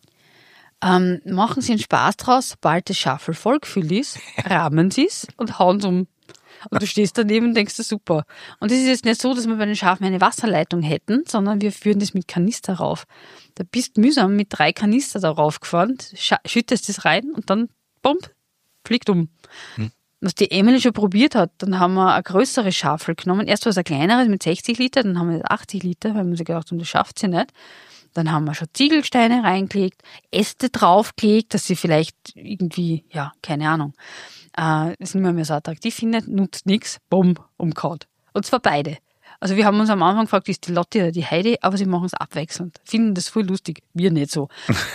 Ja. Machen Sie einen Spaß draus, sobald das Schaffel vollgefüllt ist, rahmen Sie es und hauen es um. Und du stehst daneben und denkst, super. Und es ist jetzt nicht so, dass wir bei den Schafen eine Wasserleitung hätten, sondern wir führen das mit Kanister rauf. Da bist du mühsam mit 3 Kanister darauf gefahren, schüttest das rein und dann, bumm, fliegt um. Was die Emily schon probiert hat, dann haben wir eine größere Schafel genommen. Erst war es ein kleineres mit 60 Liter, dann haben wir 80 Liter, weil wir sich gedacht haben, das schafft sie nicht. Dann haben wir schon Ziegelsteine reingelegt, Äste draufgelegt, dass sie vielleicht irgendwie, keine Ahnung, es nicht mehr so attraktiv findet, nutzt nichts, bumm, umgehauen. Und zwar beide. Also wir haben uns am Anfang gefragt, ist die Lotti oder die Heidi, aber sie machen es abwechselnd. Finden das voll lustig, wir nicht so.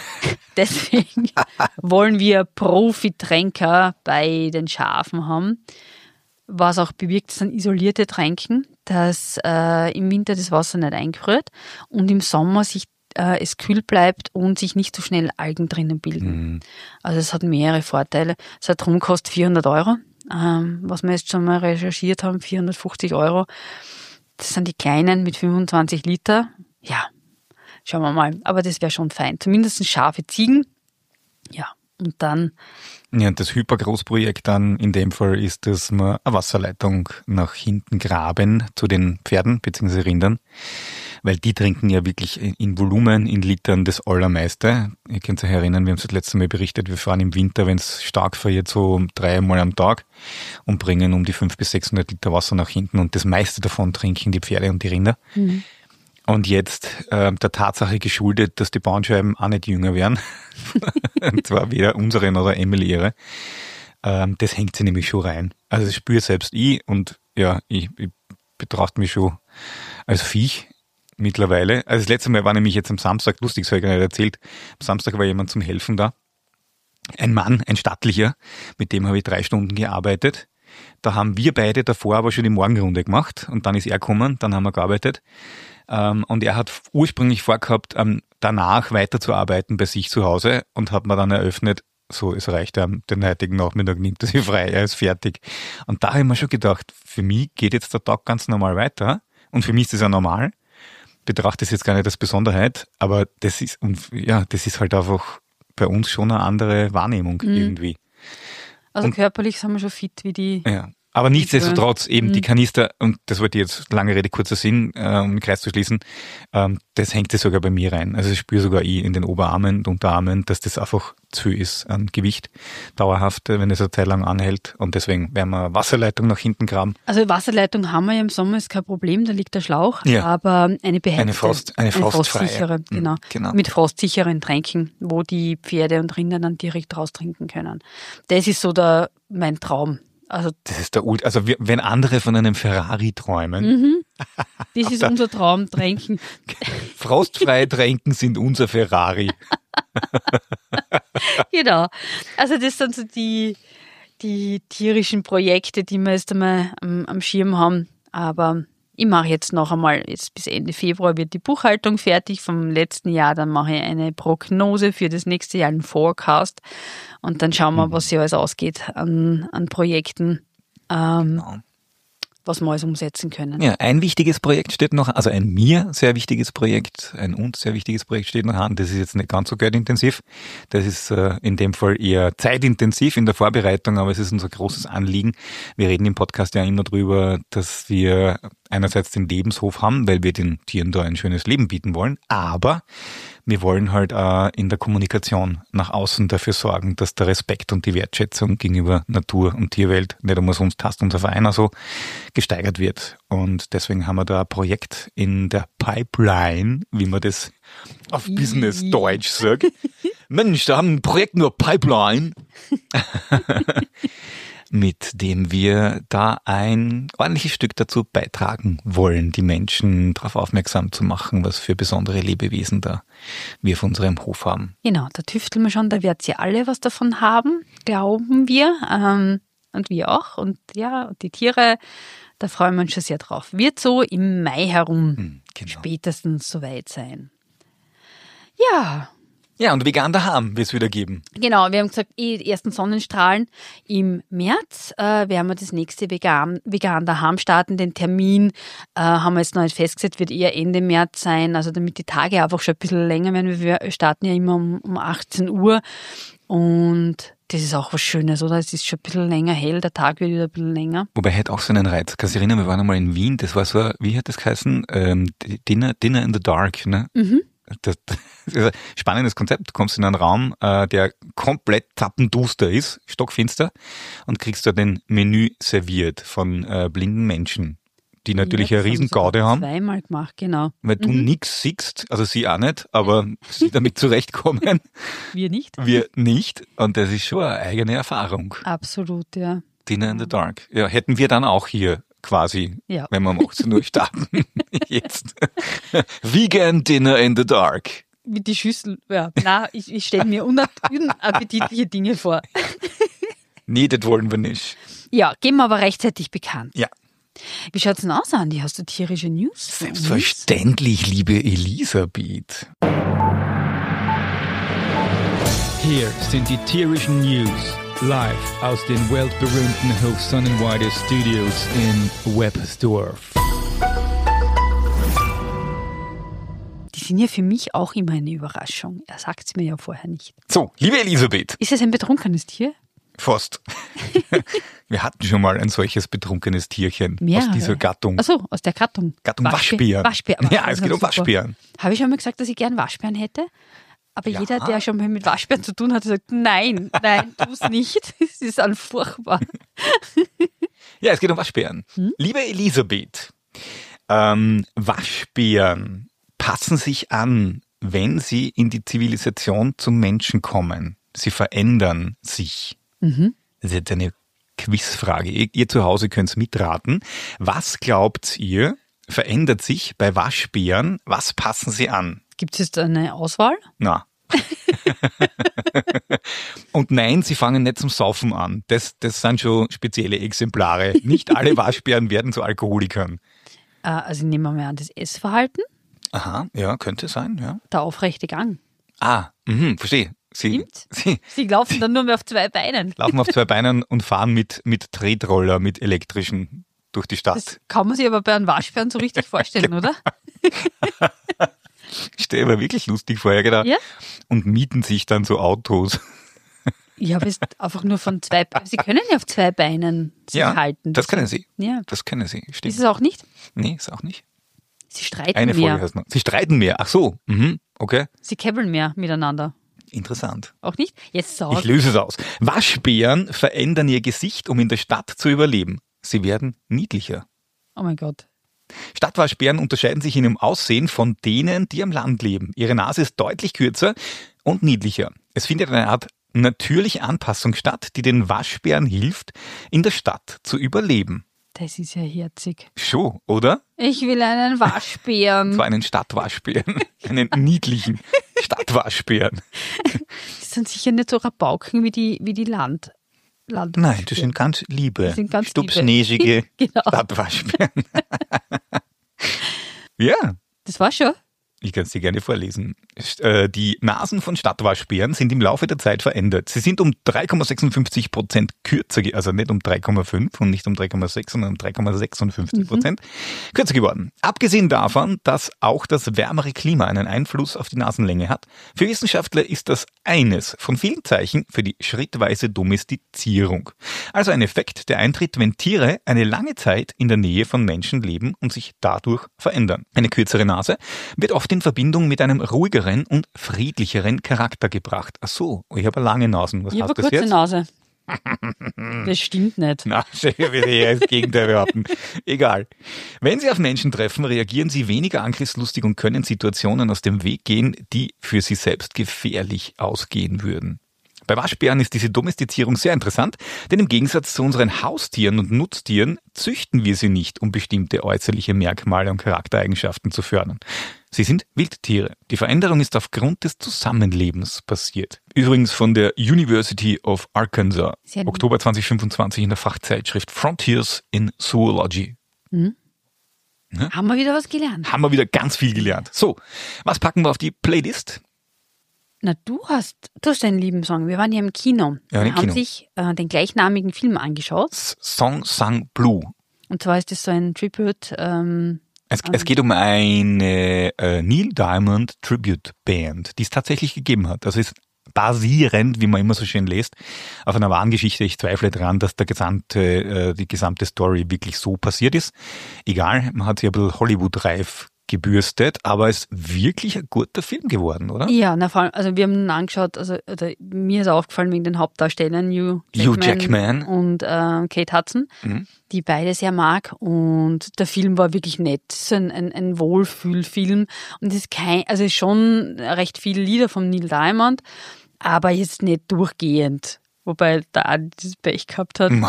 Deswegen wollen wir Profitränker bei den Schafen haben. Was auch bewirkt, sind isolierte Tränken, dass im Winter das Wasser nicht eingefriert und im Sommer es kühl bleibt und sich nicht so schnell Algen drinnen bilden. Also es hat mehrere Vorteile. Es hat drum kostet 400 €, was wir jetzt schon mal recherchiert haben, 450 €. Das sind die kleinen mit 25 Liter. Ja, schauen wir mal. Aber das wäre schon fein. Zumindest scharfe Ziegen. Ja, und dann... Ja, und das Hypergroßprojekt dann in dem Fall ist, dass wir eine Wasserleitung nach hinten graben zu den Pferden bzw. Rindern, weil die trinken ja wirklich in Volumen, in Litern das Allermeiste. Ihr könnt euch erinnern, wir haben es das letzte Mal berichtet, wir fahren im Winter, wenn es stark friert, so 3 Mal am Tag und bringen um die 500 bis 600 Liter Wasser nach hinten und das meiste davon trinken die Pferde und die Rinder. Und jetzt der Tatsache geschuldet, dass die Bandscheiben auch nicht jünger werden, und zwar weder unsere noch der Emily ihre, das hängt sie nämlich schon rein. Also das spüre selbst ich und ja, ich betrachte mich schon als Viech mittlerweile. Also das letzte Mal war nämlich jetzt am Samstag, lustig, das habe ich gar nicht erzählt, am Samstag war jemand zum Helfen da. Ein Mann, ein stattlicher, mit dem habe ich 3 Stunden gearbeitet. Da haben wir beide davor aber schon die Morgenrunde gemacht und dann ist er gekommen, dann haben wir gearbeitet. Und er hat ursprünglich vorgehabt, danach weiterzuarbeiten bei sich zu Hause und hat mir dann eröffnet, so, es reicht den heutigen Nachmittag, nimmt er sich frei, er ist fertig. Und da habe ich mir schon gedacht, für mich geht jetzt der Tag ganz normal weiter und für mich ist das ja normal. Betrachte es jetzt gar nicht als Besonderheit, aber das ist halt einfach bei uns schon eine andere Wahrnehmung irgendwie. Also körperlich sind wir schon fit wie die... Ja. Aber nichtsdestotrotz eben die Kanister, und das wollte ich jetzt, lange Rede, kurzer Sinn, um den Kreis zu schließen, das hängt jetzt sogar bei mir rein. Also ich spüre sogar in den Oberarmen und Unterarmen, dass das einfach zu viel ist an Gewicht, dauerhaft, wenn es eine Zeit lang anhält. Und deswegen werden wir Wasserleitung nach hinten graben. Also Wasserleitung haben wir ja im Sommer, ist kein Problem, da liegt der Schlauch, aber eine beheizte, eine frostsichere, genau, mit frostsicheren Tränken, wo die Pferde und Rinder dann direkt raustrinken können. Das ist so mein Traum. Also das ist wenn andere von einem Ferrari träumen. Das ist unser Traum, Tränken. Frostfreie Tränken sind unser Ferrari. Genau. Also das sind so die tierischen Projekte, die wir jetzt einmal am Schirm haben. Aber ich mache jetzt noch einmal, jetzt bis Ende Februar wird die Buchhaltung fertig vom letzten Jahr. Dann mache ich eine Prognose für das nächste Jahr, einen Forecast. Und dann schauen wir, was hier alles ausgeht an Projekten. Das was wir alles umsetzen können. Ja, ein wichtiges Projekt steht noch, also ein mir sehr wichtiges Projekt, ein uns sehr wichtiges Projekt steht noch an. Das ist jetzt nicht ganz so geldintensiv. Das ist in dem Fall eher zeitintensiv in der Vorbereitung, aber es ist unser großes Anliegen. Wir reden im Podcast ja immer drüber, dass wir einerseits den Lebenshof haben, weil wir den Tieren da ein schönes Leben bieten wollen, aber wir wollen halt in der Kommunikation nach außen dafür sorgen, dass der Respekt und die Wertschätzung gegenüber Natur und Tierwelt, nicht einmal sonst hast unser Verein also, gesteigert wird. Und deswegen haben wir da ein Projekt in der Pipeline, wie man das auf Business-Deutsch sagt. Mensch, da haben ein Projekt nur Pipeline. Mit dem wir da ein ordentliches Stück dazu beitragen wollen, die Menschen darauf aufmerksam zu machen, was für besondere Lebewesen da wir auf unserem Hof haben. Genau, da tüfteln wir schon, da wird sie alle was davon haben, glauben wir, und wir auch. Und ja, die Tiere, da freuen wir uns schon sehr drauf. Wird so im Mai herum spätestens soweit sein. Ja. Ja, und vegan daheim wird es wieder geben. Genau, wir haben gesagt, die ersten Sonnenstrahlen im März werden wir das nächste vegan daheim starten. Den Termin haben wir jetzt noch nicht festgesetzt, wird eher Ende März sein, also damit die Tage einfach schon ein bisschen länger werden. Wir starten ja immer um 18 Uhr und das ist auch was Schönes, oder? Es ist schon ein bisschen länger hell, der Tag wird wieder ein bisschen länger. Wobei hat auch so einen Reiz. Kannst du dich erinnern, wir waren einmal in Wien, das war so, wie hat das geheißen? Dinner in the Dark, ne? Mhm. Das ist ein spannendes Konzept. Du kommst in einen Raum, der komplett zappenduster ist, stockfinster, und kriegst da den Menü serviert von blinden Menschen, die natürlich eine Riesengaude haben. Zweimal gemacht, genau. Weil du nix siehst, also sie auch nicht, aber sie damit zurechtkommen. Wir nicht. Wir nicht. Und das ist schon eine eigene Erfahrung. Absolut, ja. Dinner in the Dark. Ja, hätten wir dann auch hier quasi, wenn wir um 18 Uhr starten. Jetzt. Vegan Dinner in the Dark. Mit die Schüssel, ja. Nein, ich stelle mir unappetitliche Dinge vor. Nee, das wollen wir nicht. Ja, geben wir aber rechtzeitig bekannt. Ja. Wie schaut's denn aus, Andi? Hast du tierische News? Selbstverständlich, liebe Elisabeth. Hier sind die tierischen News. Live aus den weltberühmten Hof Sonnenweide Studios in Websdorf. Die sind ja für mich auch immer eine Überraschung. Er sagt es mir ja vorher nicht. So, liebe Elisabeth. Ist es ein betrunkenes Tier? Fast. Wir hatten schon mal ein solches betrunkenes Tierchen aus dieser Gattung. Achso, aus der Gattung. Gattung Waschbären. Waschbären. Ja, es geht um Waschbären. Habe ich schon mal gesagt, dass ich gern Waschbären hätte? Aber jeder, der schon mal mit Waschbären zu tun hat, sagt, nein, tu es nicht. Es ist furchtbar. Ja, es geht um Waschbären. Liebe Elisabeth, Waschbären passen sich an, wenn sie in die Zivilisation zum Menschen kommen. Sie verändern sich. Das ist jetzt eine Quizfrage. Ihr zu Hause könnt mitraten. Was glaubt ihr, verändert sich bei Waschbären? Was passen sie an? Gibt es jetzt eine Auswahl? Na. Und nein, sie fangen nicht zum Saufen an. Das sind schon spezielle Exemplare. Nicht alle Waschbären werden zu Alkoholikern. Also nehmen wir mal an, das Essverhalten. Aha, ja, könnte sein, ja. Der aufrechte Gang. Verstehe. Sie laufen dann nur mehr auf zwei Beinen. Laufen auf zwei Beinen und fahren mit Tretroller, mit elektrischen durch die Stadt. Das kann man sich aber bei einem Waschbären so richtig vorstellen, oder? Stell mir wirklich lustig vorher, genau. Ja? Und mieten sich dann so Autos. Ja, aber es ist einfach nur von zwei Beinen. Sie können ja auf zwei Beinen sich halten. Das können sie. Ja. Das können sie, stimmt. Ist es auch nicht? Nee, ist auch nicht. Sie streiten Eine mehr. Folge hast du noch. Sie streiten mehr. Ach so, okay. Sie käbbeln mehr miteinander. Interessant. Auch nicht? Jetzt sag. Ich löse es aus. Waschbären verändern ihr Gesicht, um in der Stadt zu überleben. Sie werden niedlicher. Oh mein Gott. Stadtwaschbären unterscheiden sich in ihrem Aussehen von denen, die am Land leben. Ihre Nase ist deutlich kürzer und niedlicher. Es findet eine Art natürliche Anpassung statt, die den Waschbären hilft, in der Stadt zu überleben. Das ist ja herzig. Schon, oder? Ich will einen Waschbären. So einen Stadtwaschbären. Einen niedlichen Stadtwaschbären. Das sind sicher nicht so Rabauken wie die Land. Nein, das sind ganz liebe, stupsnäsige Stadtwaschbären. Ja. Das war schon. Ich kann es dir gerne vorlesen. Die Nasen von Stadtwaschbären sind im Laufe der Zeit verändert. Sie sind um 3,56% kürzer, also nicht um 3,5 und nicht um 3,6, sondern um 3,56% kürzer geworden. Abgesehen davon, dass auch das wärmere Klima einen Einfluss auf die Nasenlänge hat, für Wissenschaftler ist das eines von vielen Zeichen für die schrittweise Domestizierung. Also ein Effekt, der eintritt, wenn Tiere eine lange Zeit in der Nähe von Menschen leben und sich dadurch verändern. Eine kürzere Nase wird oft in Verbindung mit einem ruhigeren und friedlicheren Charakter gebracht. Ach so, ich habe eine lange Nase. Was ich heißt habe das eine kurze jetzt? Nase. Das stimmt nicht. Na, ich würde eher das Gegenteil behaupten. Egal. Wenn Sie auf Menschen treffen, reagieren Sie weniger angriffslustig und können Situationen aus dem Weg gehen, die für Sie selbst gefährlich ausgehen würden. Bei Waschbären ist diese Domestizierung sehr interessant, denn im Gegensatz zu unseren Haustieren und Nutztieren züchten wir sie nicht, um bestimmte äußerliche Merkmale und Charaktereigenschaften zu fördern. Sie sind Wildtiere. Die Veränderung ist aufgrund des Zusammenlebens passiert. Übrigens von der University of Arkansas, Oktober 2025 in der Fachzeitschrift Frontiers in Zoology. Ja? Haben wir wieder was gelernt? Haben wir wieder ganz viel gelernt. So, was packen wir auf die Playlist? Na, du hast einen lieben Song. Wir waren ja im Kino. Ja, Wir haben sich den gleichnamigen Film angeschaut. Song Sang Blue. Und zwar ist das so ein Tribute. Es geht um eine Neil Diamond Tribute Band, die es tatsächlich gegeben hat. Das ist basierend, wie man immer so schön liest, auf einer wahren Geschichte. Ich zweifle daran, dass die gesamte Story wirklich so passiert ist. Egal, man hat sich ein bisschen Hollywood-reif gebürstet, aber es ist wirklich ein guter Film geworden, oder? Ja, vor allem, also wir haben ihn angeschaut, oder mir ist aufgefallen wegen den Hauptdarstellern, Hugh Jackman und Kate Hudson, die beide sehr mag, und der Film war wirklich nett. Es ist ein Wohlfühlfilm und es ist schon recht viele Lieder von Neil Diamond, aber jetzt nicht durchgehend, wobei da auch dieses Pech gehabt hat.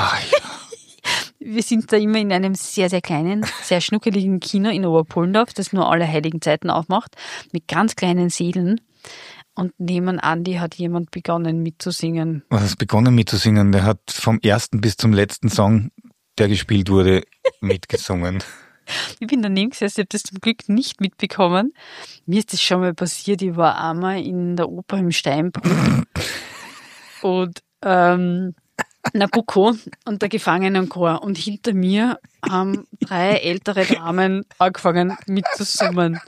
Wir sind da immer in einem sehr, sehr kleinen, sehr schnuckeligen Kino in Oberpullendorf, das nur alle heiligen Zeiten aufmacht, mit ganz kleinen Sälen. Und neben Andi hat jemand begonnen mitzusingen. Was hast begonnen mitzusingen? Der hat vom ersten bis zum letzten Song, der gespielt wurde, mitgesungen. Ich bin daneben gesessen, ich habe das zum Glück nicht mitbekommen. Mir ist das schon mal passiert, ich war einmal in der Oper im Steinbrück und Nabucco und der Gefangenenchor, und hinter mir haben 3 ältere Damen angefangen mitzusummen.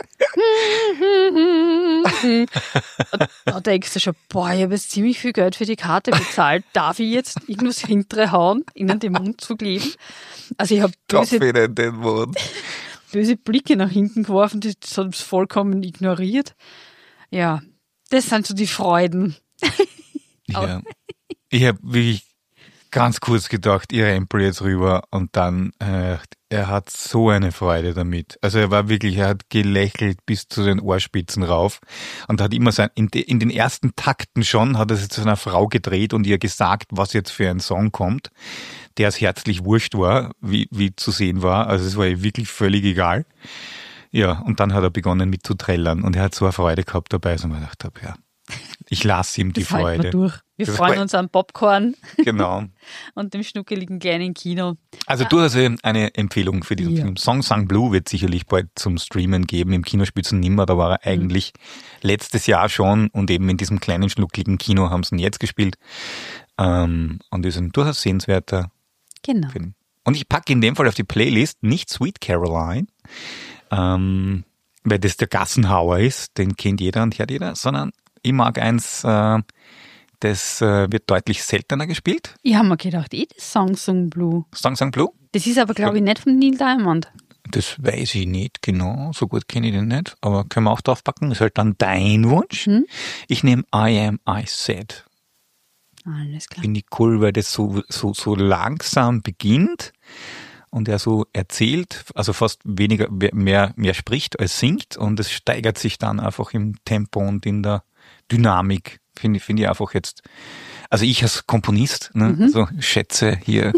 Da denkst du schon, boah, ich habe jetzt ziemlich viel Geld für die Karte bezahlt. Darf ich jetzt irgendwas hintere hauen, ihnen den Mund zu kleben? Also ich habe böse Blicke nach hinten geworfen, die haben es vollkommen ignoriert. Ja, das sind so die Freuden. Ja. Ich habe wirklich ganz kurz gedacht, ich rempel jetzt rüber, und dann, er hat so eine Freude damit. Also er hat gelächelt bis zu den Ohrspitzen rauf und hat immer in den ersten Takten schon, hat er sich zu einer Frau gedreht und ihr gesagt, was jetzt für ein Song kommt, der es herzlich wurscht war, wie zu sehen war. Also es war ihr wirklich völlig egal. Ja, und dann hat er begonnen mitzuträllern und er hat so eine Freude gehabt dabei, dass ich mir gedacht habe, ja, ich lasse ihm die Freude. Wir freuen uns an Popcorn. Genau. Und dem schnuckeligen kleinen Kino. Also du hast eine Empfehlung für diesen Film. Song Sang Blue wird sicherlich bald zum Streamen geben. Im Kinospitzen nimmer, da war er eigentlich letztes Jahr schon, und eben in diesem kleinen schnuckeligen Kino haben sie ihn jetzt gespielt. Und ist ein durchaus sehenswerter Film. Und ich packe in dem Fall auf die Playlist nicht Sweet Caroline, weil das der Gassenhauer ist, den kennt jeder und hört jeder, sondern ich mag eins, das wird deutlich seltener gespielt. Ich habe mir gedacht, das Song Sang Blue. Song Sang Blue? Das ist aber, glaube ich, nicht von Neil Diamond. Das weiß ich nicht genau, so gut kenne ich den nicht, aber können wir auch drauf packen, das ist halt dann dein Wunsch. Ich nehme I Am I Said. Alles klar. Finde ich cool, weil das so langsam beginnt und er so erzählt, also fast mehr spricht als singt, und es steigert sich dann einfach im Tempo und in der Dynamik. Finde ich einfach jetzt, also ich als Komponist, so schätze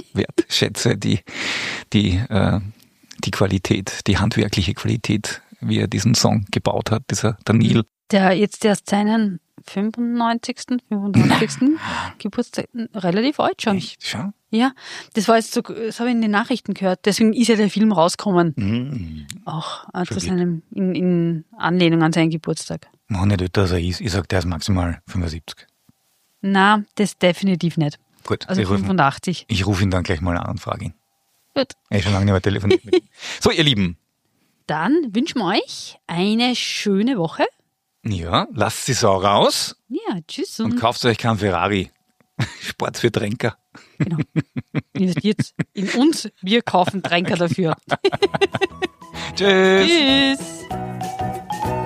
die Qualität, die handwerkliche Qualität, wie er diesen Song gebaut hat, dieser Daniel. Der jetzt erst seinen 95. Geburtstag, relativ alt schon. Echt, schon? Ja, das war jetzt so, das habe ich in den Nachrichten gehört. Deswegen ist ja der Film rausgekommen. Auch zu seinem, in Anlehnung an seinen Geburtstag. Noch nicht älter als er ist. Ich sage, der ist maximal 75. Na, das definitiv nicht. Gut. Also 85. Ich rufe ihn dann gleich mal an und frage ihn. Gut. Er ist schon lange nicht mehr telefoniert mit ihm. So, ihr Lieben. Dann wünschen wir euch eine schöne Woche. Ja, lasst die Sau raus. Ja, tschüss. Und kauft euch keinen Ferrari. Sport für Tränker. Genau. Investiert in uns, wir kaufen Tränker dafür. Tschüss. Tschüss.